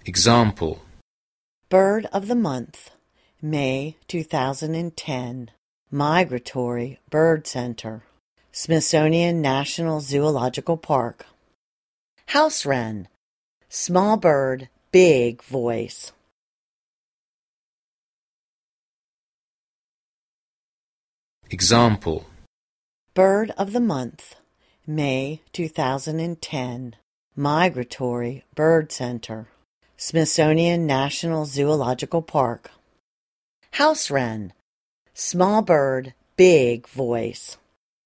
Example: Bird of the Month, May 2010, Migratory Bird Center, Smithsonian National Zoological Park. House wren, small bird, big voice. Example: Bird of the Month, May 2010, Migratory Bird Center, Smithsonian National Zoological Park. House wren, small bird, big voice.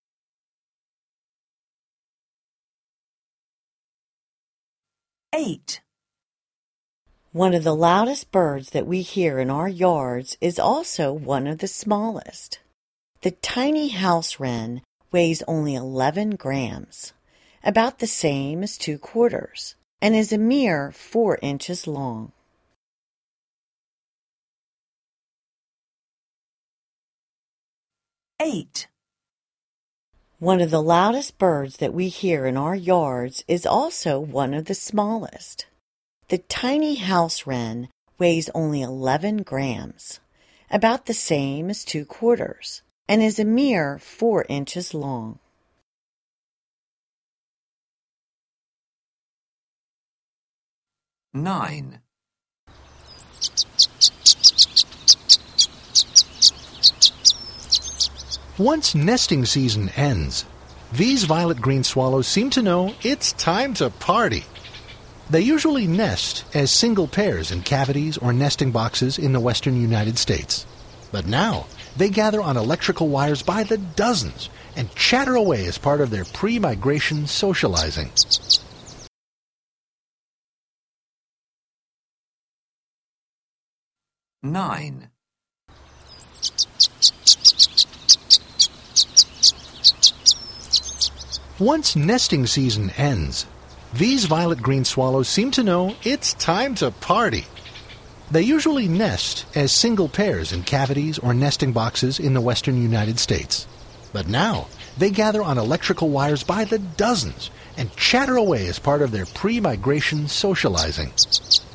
8. One of the loudest birds that we hear in our yards is also one of the smallest. The tiny house wren weighs only 11 grams, about the same as 2 quarters, and is a mere 4 inches long. One of the loudest birds that we hear in our yards is also one of the smallest. The tiny house wren weighs only 11 grams, about the same as 2 quarters, and is a mere 4 inches long. 9. Once nesting season ends, these violet-green swallows seem to know it's time to party. They usually nest as single pairs in cavities or nesting boxes in the western United States. But now, they gather on electrical wires by the dozens and chatter away as part of their pre-migration socializing. 9. Once nesting season ends, these violet-green swallows seem to know it's time to party. They usually nest as single pairs in cavities or nesting boxes in the western United States. But now, they gather on electrical wires by the dozens and chatter away as part of their pre-migration socializing.